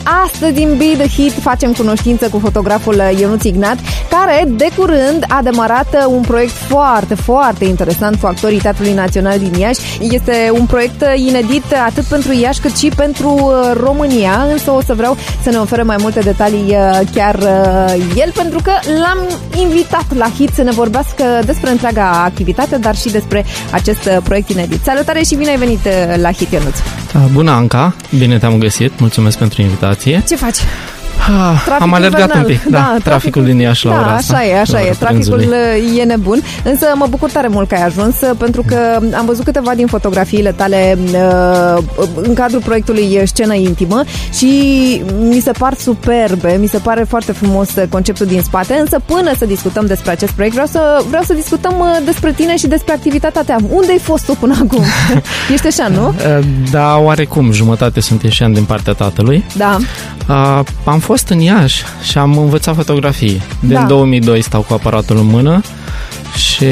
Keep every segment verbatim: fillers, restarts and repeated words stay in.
astăzi în Be The Hit facem cunoștință cu fotograful Ionuț Ignat, care de curând a demarat un proiect foarte, foarte interesant cu actorii Teatrului Național din Iași. Este un proiect inedit atât pentru Iași cât și pentru România, însă o să vreau să ne ofere mai multe detalii chiar el, pentru că l-am invitat la Hit să ne vorbească despre întreaga activitate, dar și despre acest proiect inedit. Salutare și bine ai venit la Hit, Ionuț! Bună, Anca! Bine te-am găsit! Mulțumesc pentru invitație! Ce faci? Ah, am alergat invernal. un pic, da, da traficul, traficul din Iași la da, ora asta. Așa e, așa e, traficul e nebun, însă mă bucur tare mult că ai ajuns, pentru că am văzut câteva din fotografiile tale uh, în cadrul proiectului Scenă Intimă și mi se par superbe, mi se pare foarte frumos conceptul din spate, însă până să discutăm despre acest proiect, vreau să, vreau să discutăm despre tine și despre activitatea ta. Unde ai fost tu până acum? Ești eșean, nu? Da, oarecum, jumătate sunt eșean din partea tatălui. Da. Uh, am fost în Iași și am învățat fotografie. Din da. două mii doi stau cu aparatul în mână și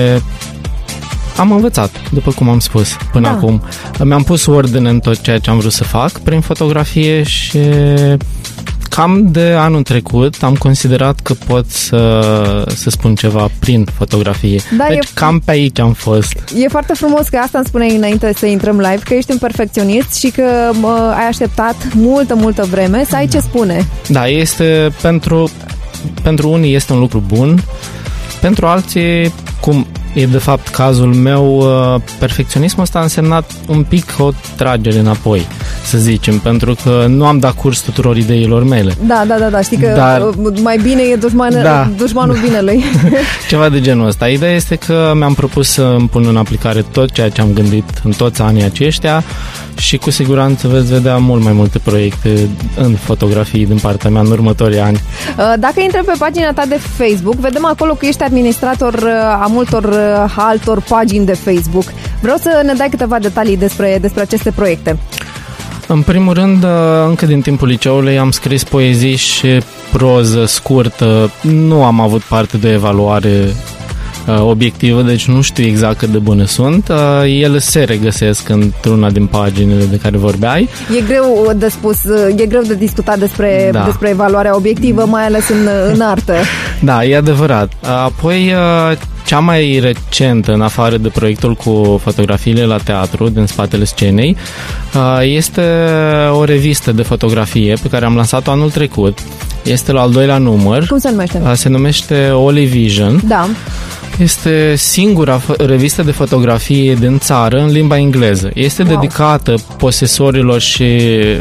am învățat, după cum am spus, până da. acum. Mi-am pus ordine în tot ceea ce am vrut să fac prin fotografie și cam de anul trecut am considerat că pot să, să spun ceva prin fotografie. Da, deci e, cam pe aici am fost. E foarte frumos că asta îmi spuneai înainte să intrăm live, că ești un perfecționist și că mă, ai așteptat multă, multă vreme să ai ce spune. Da, este pentru, pentru unii este un lucru bun, pentru alții, cum e de fapt cazul meu, perfecționismul ăsta a însemnat un pic o tragere înapoi, să zicem, pentru că nu am dat curs tuturor ideilor mele. Da, da, da, da. Știi că Dar, mai bine e dușman, da, dușmanul binelui. Ceva de genul ăsta. Ideea este că mi-am propus să îmi pun în aplicare tot ceea ce am gândit în toți anii aceștia și cu siguranță veți vedea mult mai multe proiecte în fotografii din partea mea în următorii ani. Dacă intrăm pe pagina ta de Facebook, vedem acolo că ești administrator a multor altor pagini de Facebook. Vreau să ne dai câteva detalii despre, despre aceste proiecte. În primul rând, încă din timpul liceului am scris poezii și proză scurtă. Nu am avut parte de evaluare obiectivă, deci nu știu exact cât de bune sunt. Ele se regăsesc într-una din paginile de care vorbeai. E greu de spus, e greu de discutat despre, da. despre evaluarea obiectivă, mai ales în, în artă. Da, e adevărat. Apoi, cea mai recentă, în afară de proiectul cu fotografiile la teatru, din spatele scenei, este o revistă de fotografie pe care am lansat-o anul trecut. Este la al doilea număr. Cum se numește? Se numește Olivision. Da. Este singura revistă de fotografie din țară în limba engleză. Este wow. dedicată posesorilor și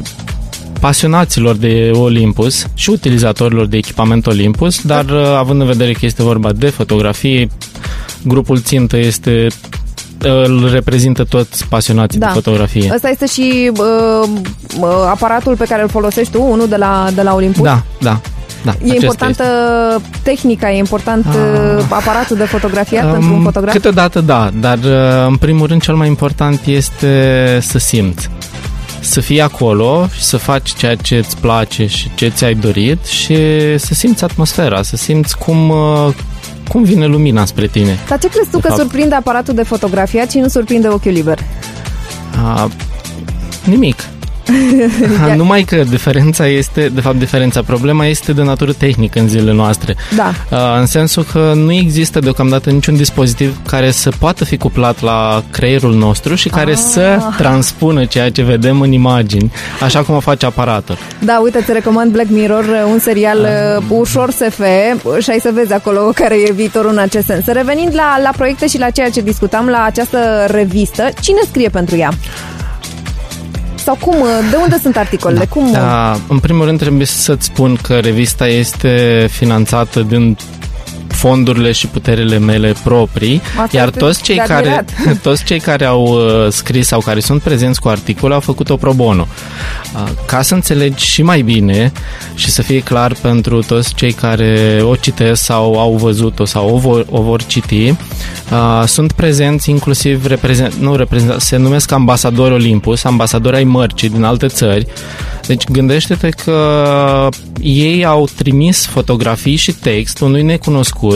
pasionaților de Olympus și utilizatorilor de echipament Olympus, dar având în vedere că este vorba de fotografie, grupul țintă este îl reprezintă toți pasionații da. de fotografie. Ăsta este și uh, aparatul pe care îl folosești tu, unul de la, de la Olympus? Da, da. Da, e importantă este. tehnica, e important ah. aparatul de fotografiat um, pentru un fotograf? Câteodată da, dar în primul rând cel mai important este să simți. Să fii acolo și să faci ceea ce îți place și ce ți-ai dorit și să simți atmosfera, să simți cum, cum vine lumina spre tine. Dar ce crezi tu că fapt? surprinde aparatul de fotografiat și nu surprinde ochiul liber? Uh, nimic. Numai că diferența este, de fapt diferența, problema este de natură tehnică în zilele noastre. Da. În sensul că nu există deocamdată niciun dispozitiv care să poată fi cuplat la creierul nostru și care ah. să transpună ceea ce vedem în imagini, așa cum o face aparatul. Da, uite, îți recomand Black Mirror, un serial ah. ușor S F și ai să vezi acolo care e viitorul în acest sens. Revenind la, la proiecte și la ceea ce discutam, la această revistă, cine scrie pentru ea? Sau cum, de unde sunt articolele? Da. Cum? Da, în primul rând trebuie să-ți spun că revista este finanțată din fondurile și puterile mele proprii, asta iar toți cei, care, toți cei care au uh, scris sau care sunt prezenți cu articole au făcut-o pro bono. Uh, ca să înțelegi și mai bine și să fie clar pentru toți cei care o citesc sau au văzut-o sau o vor, o vor citi, uh, sunt prezenți inclusiv reprezent, nu reprezent, se numesc ambasadori Olympus, ambasadori ai mărcii din alte țări. Deci gândește-te că ei au trimis fotografii și text unui necunoscut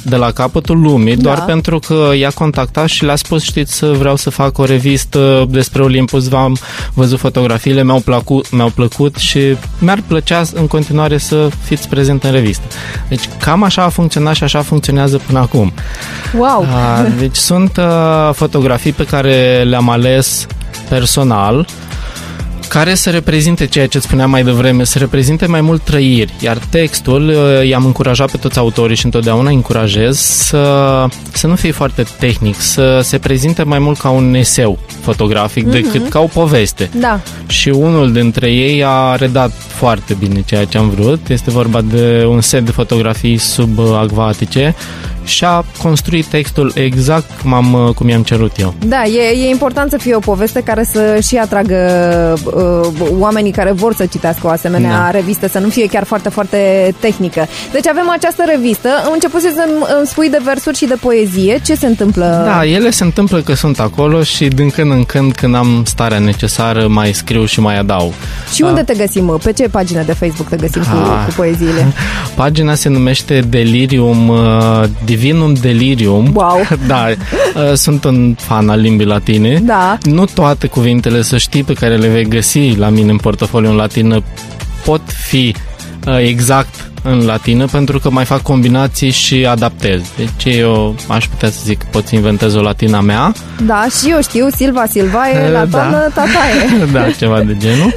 de la capătul lumii, doar da. pentru că i-a contactat și le-a spus, știți, vreau să fac o revistă despre Olympus, v-am văzut fotografiile, mi-au plăcut, mi-au plăcut și mi-ar plăcea în continuare să fiți prezent în revistă. Deci cam așa a funcționat și așa funcționează până acum. Wow! Deci sunt fotografii pe care le-am ales personal, care să reprezinte ceea ce spuneam mai devreme, să reprezinte mai mult trăiri, iar textul i-am încurajat pe toți autorii și întotdeauna încurajez să, să nu fie foarte tehnic, să se prezinte mai mult ca un eseu fotografic mm-hmm. decât ca o poveste. Da. Și unul dintre ei a redat foarte bine ceea ce am vrut. Este vorba de un set de fotografii subacvatice și a construit textul exact cum, am, cum i-am cerut eu. Da, e, e important să fie o poveste care să și atragă uh, oamenii care vor să citească o asemenea da. revistă, să nu fie chiar foarte, foarte tehnică. Deci avem această revistă. Am început să îmi spui de versuri și de poezie. Ce se întâmplă? Da, ele se întâmplă că sunt acolo și din când în când, când am starea necesară, mai scriu și mai adaug. Și unde uh, te găsim? Pe ce pagină de Facebook te găsim cu, cu poeziile? Pagina se numește Delirium uh, Divinum Delirium. Wow! Da, sunt un fan al limbii latine. Da. Nu toate cuvintele, să știi, pe care le vei găsi la mine în portofoliu în latină pot fi exact în latină, pentru că mai fac combinații și adaptez. Deci eu aș putea să zic că pot să inventez o latina mea. Da, și eu știu, Silva Silva e la toamnă, da. tataie. Da, ceva de genul.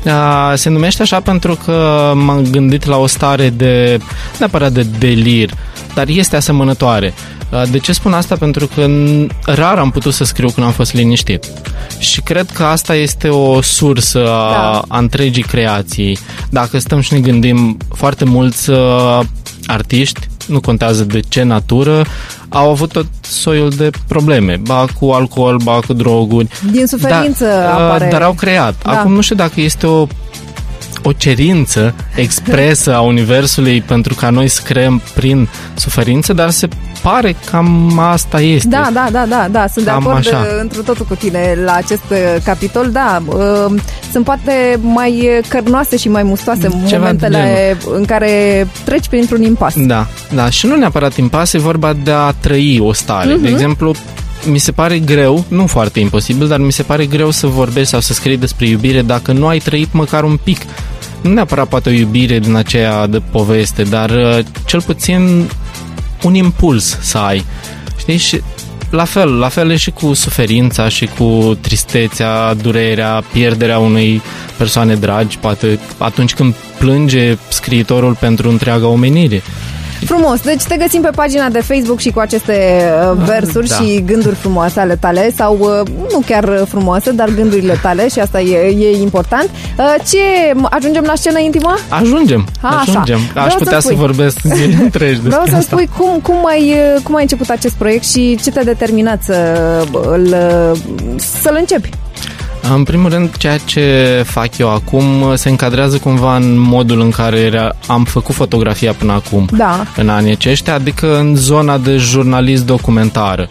Se numește așa pentru că m-am gândit la o stare de, neapărat de delir, dar este asemănătoare. De ce spun asta? Pentru că rar am putut să scriu când am fost liniștit. Și cred că asta este o sursă a, da. a întregii creații. Dacă stăm și ne gândim, foarte mulți uh, artiști, nu contează de ce natură, au avut tot soiul de probleme, ba cu alcool, ba cu droguri. Din suferință da, apare. Dar au creat. Da. Acum nu știu dacă este o o cerință expresă a Universului pentru ca noi să creăm prin suferință, dar se pare cam asta este. Da, da, da, da, da. Sunt cam de acord așa. întru totul cu tine la acest capitol. Da, uh, sunt poate mai cărnoase și mai mustoase ceva momentele în care treci printr-un impas. Da, da, și nu neapărat impas, e vorba de a trăi o stare. Uh-huh. De exemplu, mi se pare greu, nu foarte imposibil, dar mi se pare greu să vorbești sau să scrii despre iubire dacă nu ai trăit măcar un pic. Nu neapărat poate o iubire din aceea de poveste, dar uh, cel puțin un impuls să ai. Știi? Și la fel, la fel e și cu suferința și cu tristețea, durerea, pierderea unei persoane dragi, poate atunci când plânge scriitorul pentru întreaga omenire. Frumos, deci te găsim pe pagina de Facebook și cu aceste versuri da. și gânduri frumoase ale tale, sau nu chiar frumoase, dar gândurile tale, și asta e, e important. Ce, ajungem la scenă intimă? Ajungem, A, ajungem. Așa. Aș putea să, să vorbesc zile întregi despre Vreau să asta. spui cum, cum, ai, cum ai început acest proiect și ce te-a determinat să, îl, să-l începi? În primul rând, ceea ce fac eu acum se încadrează cumva în modul în care am făcut fotografia până acum, da. în anii aceștia, adică în zona de jurnalist documentară.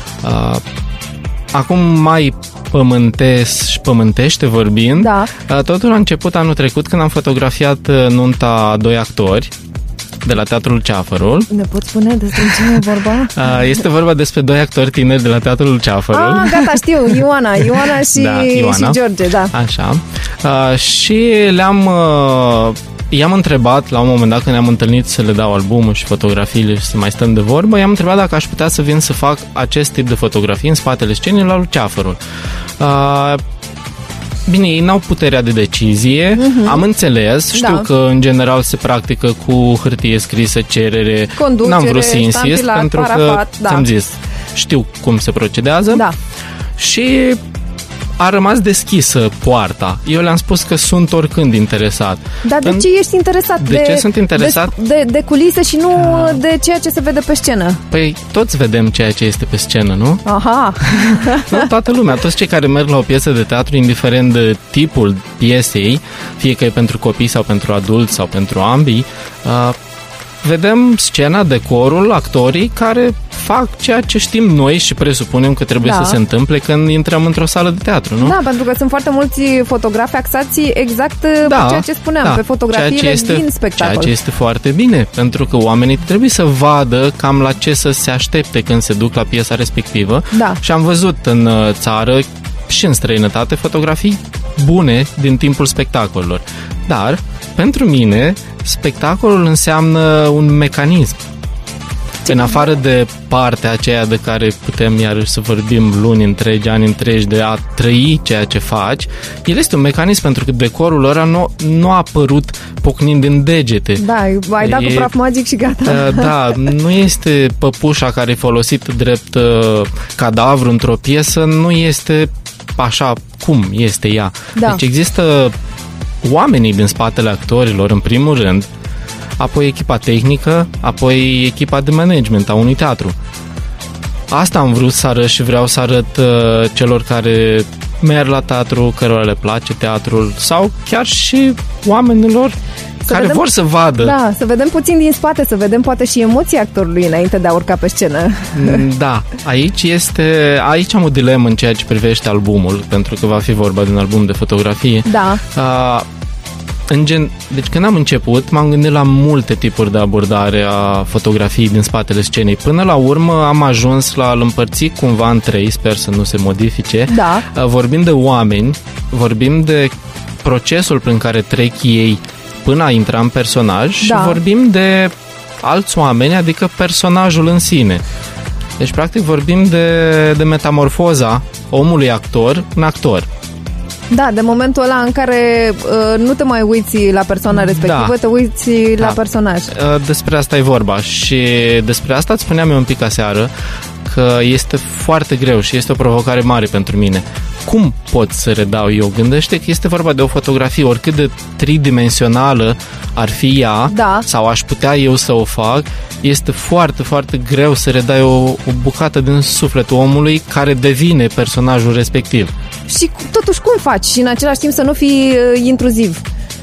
Acum mai pământesc și pământește vorbind, da. Totul a început anul trecut când am fotografiat nunta a doi actori de la Teatrul Ceafărul. Ne poți spune despre cine e vorba? Este vorba despre doi actori tineri de la Teatrul Ceafărul. Ah, gata, știu, Ioana, Ioana și, da, Ioana. și George, da. Așa. Uh, și le-am uh, i-am întrebat la un moment dat, când ne-am întâlnit să le dau albumul și fotografiile și să mai stăm de vorbă, i-am întrebat dacă aș putea să vin să fac acest tip de fotografii în spatele scenei la lui Ceafărul. Uh, Bine, ei n-au puterea de decizie, uh-huh. am înțeles, știu da. că în general se practică cu hârtie scrisă, cerere, conducere, n-am vrut să insist, pentru parafat, că, da. ți-am zis, știu cum se procedează da. și a rămas deschisă poarta. Eu le-am spus că sunt oricând interesat. Dar de în... ce ești interesat? De, de ce sunt interesat? De, de, de culise și nu ah. de ceea ce se vede pe scenă. Păi toți vedem ceea ce este pe scenă, nu? Aha! Nu, toată lumea, toți cei care merg la o piesă de teatru, indiferent de tipul piesei, fie că e pentru copii sau pentru adulți sau pentru ambii, uh, vedem scena, decorul, actorii care fac ceea ce știm noi și presupunem că trebuie da. să se întâmple când intrăm într-o sală de teatru, nu? Da, pentru că sunt foarte mulți fotografi axați exact da, pe ceea ce spuneam, da. pe fotografiile este, din spectacol. Ceea ce este foarte bine, pentru că oamenii trebuie să vadă cam la ce să se aștepte când se duc la piesa respectivă. Da. Și am văzut în țară și în străinătate fotografii bune din timpul spectacolelor. Dar, pentru mine, spectacolul înseamnă un mecanism. În afară de partea aceea de care putem iarăși să vorbim luni întregi, ani întregi, de a trăi ceea ce faci, el este un mecanism, pentru că decorul ăla nu, nu a apărut pocnind din degete. Da, ai dat e, cu praf magic și gata. Da, nu este păpușa care e folosit drept uh, cadavru într-o piesă, nu este așa cum este ea. Da. Deci există oamenii din spatele actorilor, în primul rând, apoi echipa tehnică, apoi echipa de management a unui teatru. Asta am vrut să arăt și vreau să arăt uh, celor care merg la teatru, cărora le place teatrul, sau chiar și oamenilor să care vedem, vor să vadă. Da, să vedem puțin din spate, să vedem poate și emoția actorului înainte de a urca pe scenă. Da, aici este, aici am o dilemă în ceea ce privește albumul, pentru că va fi vorba de un album de fotografie. Da. Uh, În gen, deci când am început, m-am gândit la multe tipuri de abordare a fotografiei din spatele scenei. Până la urmă am ajuns la a-l împărți cumva în trei, sper să nu se modifice. Da. Vorbim de oameni, vorbim de procesul prin care trec ei până a intra în personaj, da. Și vorbim de alți oameni, adică personajul în sine. Deci practic vorbim de, de metamorfoza omului actor în actor. Da, de momentul ăla în care uh, nu te mai uiți la persoana respectivă, da. Te uiți la da. personaj. Despre asta e vorba și despre asta îți spuneam eu un pic aseară, că este foarte greu și este o provocare mare pentru mine. Cum pot să redau eu? Gândește că este vorba de o fotografie, oricât de tridimensională ar fi ea, da. Sau aș putea eu să o fac, este foarte, foarte greu să redai o, o bucată din sufletul omului care devine personajul respectiv. Și totuși cum faci? Și în același timp să nu fii uh, intruziv?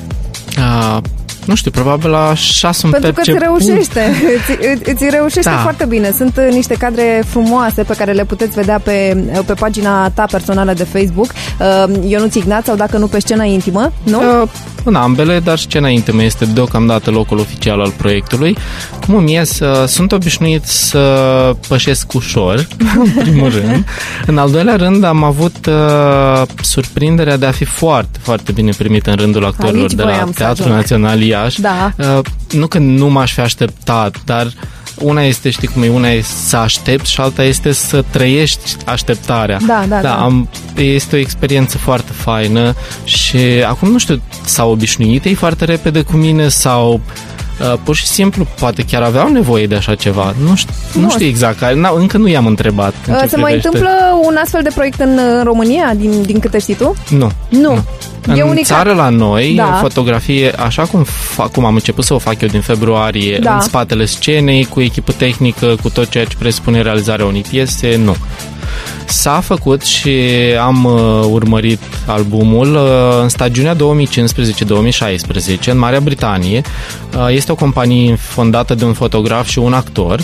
A, nu știu, probabil la șase un Pentru perceput. că îți reușește. îți, îți reușește da. Foarte bine. Sunt uh, niște cadre frumoase pe care le puteți vedea pe, pe pagina ta personală de Facebook, uh, Ionuț Ignat, sau dacă nu pe Scena Intimă, nu? Uh, în ambele, dar Scena Intimă este deocamdată locul oficial al proiectului. Cum îmi ies, uh, sunt obișnuit să pășesc ușor, în primul rând. În al doilea rând, am avut uh, surprinderea de a fi foarte, foarte bine primit în rândul actorilor aici de la Teatrul Național Iași. Da. Uh, nu că nu m-aș fi așteptat, dar una este, știi cum e, una e să aștepți și alta este să trăiești așteptarea. Da, da, da. da am, este o experiență foarte faină și acum nu știu, s-au obișnuit ei foarte repede cu mine sau uh, pur și simplu poate chiar aveau nevoie de așa ceva. Nu știu, nu știu exact, încă nu i-am întrebat. Uh, se mai întâmplă un astfel de proiect în România, din, din câte știi tu? Nu. Nu. nu. În e țară la noi, da. Fotografie, așa cum, fac, cum am început să o fac eu din februarie, da. În spatele scenei, cu echipă tehnică, cu tot ceea ce presupune realizarea unei piese, nu. S-a făcut și am uh, urmărit albumul uh, în stagiunea două mii cincisprezece două mii șaisprezece în Marea Britanie. Uh, este o companie fondată de un fotograf și un actor.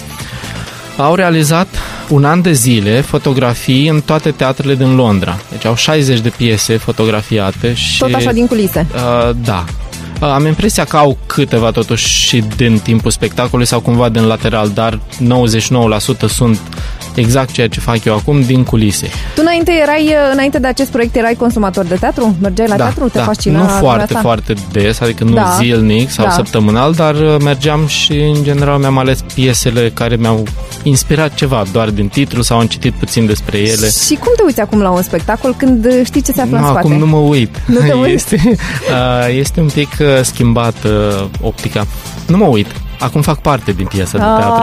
Au realizat un an de zile fotografii în toate teatrele din Londra. Deci au șaizeci de piese fotografiate. Și, tot așa din culise? Uh, da. Uh, am impresia că au câteva totuși și din timpul spectacolului sau cumva din lateral, dar nouăzeci și nouă la sută sunt exact ceea ce fac eu acum din culise. Tu înainte erai, înainte de acest proiect erai consumator de teatru? Mergeai la da, teatru? Te da. fascina? Nu foarte, foarte des, adică nu da. zilnic sau da. săptămânal, dar mergeam și în general mi-am ales piesele care mi-au inspirat ceva, doar din titlu sau am citit puțin despre ele. Și cum te uiți acum la un spectacol când știi ce se află no, în spate? Acum nu mă uit. Nu te uiți? Este, este un pic schimbat optica. Nu mă uit. Acum fac parte din piesa de teatru.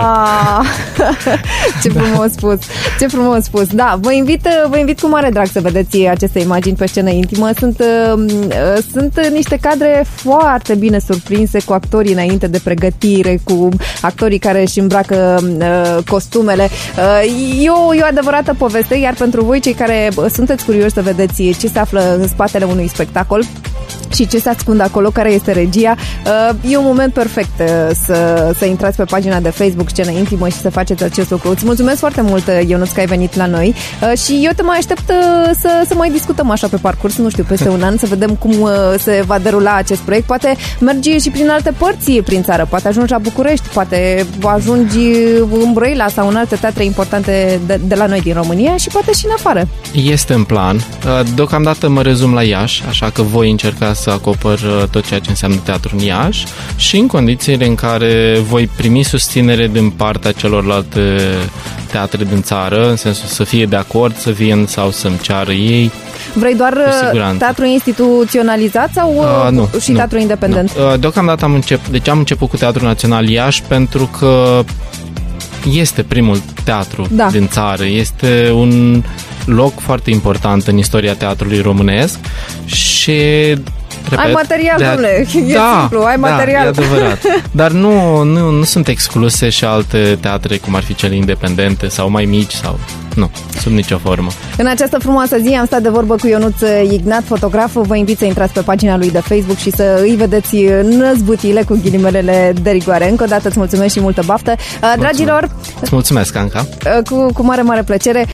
Ce frumos spus. Ce frumos spus. Da, vă invit, vă invit cu mare drag să vedeți aceste imagini pe Scena Intimă. Sunt, sunt niște cadre foarte bine surprinse cu actorii înainte de pregătire, cu actorii care își îmbracă costumele. E o, e o adevărată poveste, iar pentru voi, cei care sunteți curioși să vedeți ce se află în spatele unui spectacol, și ce se ascunde acolo, care este regia. E un moment perfect să, să intrați pe pagina de Facebook Scenă Intimă și să faceți acest lucru. Îți mulțumesc foarte mult, Ionuț, că ai venit la noi și eu te mai aștept să, să mai discutăm așa pe parcurs, nu știu, peste un an, să vedem cum se va derula acest proiect. Poate mergi și prin alte părți prin țară, poate ajungi la București, poate ajungi în Brăila sau în alte teatre importante de, de la noi din România și poate și în afară. Este în plan. Deocamdată mă rezum la Iași, așa că voi încerca să acopăr tot ceea ce înseamnă teatru în Iași și în condițiile în care voi primi susținere din partea celorlalte teatre din țară, în sensul să fie de acord, să vin sau să-mi ceară ei. Vrei doar teatru instituționalizat sau uh, nu, și nu, teatru independent? Nu. Deocamdată am început, deci am început cu Teatrul Național Iași pentru că este primul teatru da. din țară, este un loc foarte important în istoria teatrului românesc și repet, ai material, de a... domnule, e da, simplu, ai material. Da, e adevărat. Dar nu, nu, nu sunt excluse și alte teatre, cum ar fi cele independente sau mai mici sau... Nu, sub nicio formă. În această frumoasă zi am stat de vorbă cu Ionuț Ignat, fotograf. Vă invit să intrați pe pagina lui de Facebook și să îi vedeți năzbutile cu ghilimelele de rigoare. Încă o dată îți mulțumesc și multă baftă. Mulțumesc. Dragilor, îți mulțumesc, Anca. Cu, cu mare, mare plăcere.